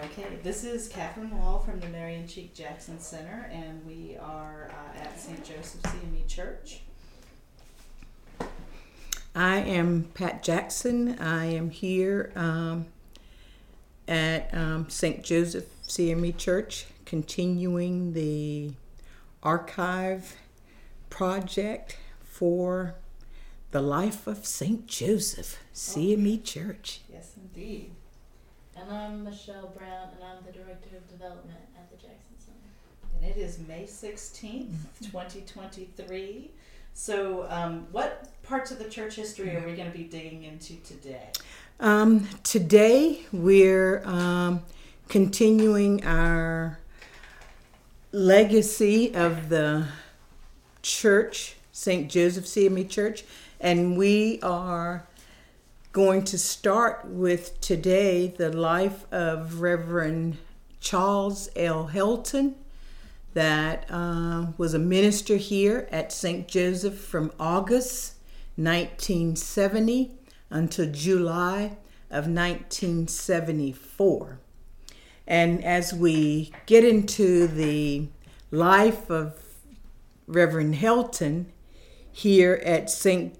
Okay, this is Catherine Wall from the Marion Cheek Jackson Center, and we are at St. Joseph CME Church. I am Pat Jackson. I am here at St. Joseph CME Church, continuing the archive project for the life of St. Joseph CME Church. Yes, indeed. And I'm Michelle Brown, and I'm the Director of Development at the Jackson Center. And it is May 16th, 2023. So what parts of the church history are we going to be digging into today? Today we're continuing our legacy of the church, St. Joseph CME Church, and we are going to start with today the life of Reverend Charles L. Helton, that was a minister here at St. Joseph from August 1970 until July of 1974. And as we get into the life of Reverend Helton here at St.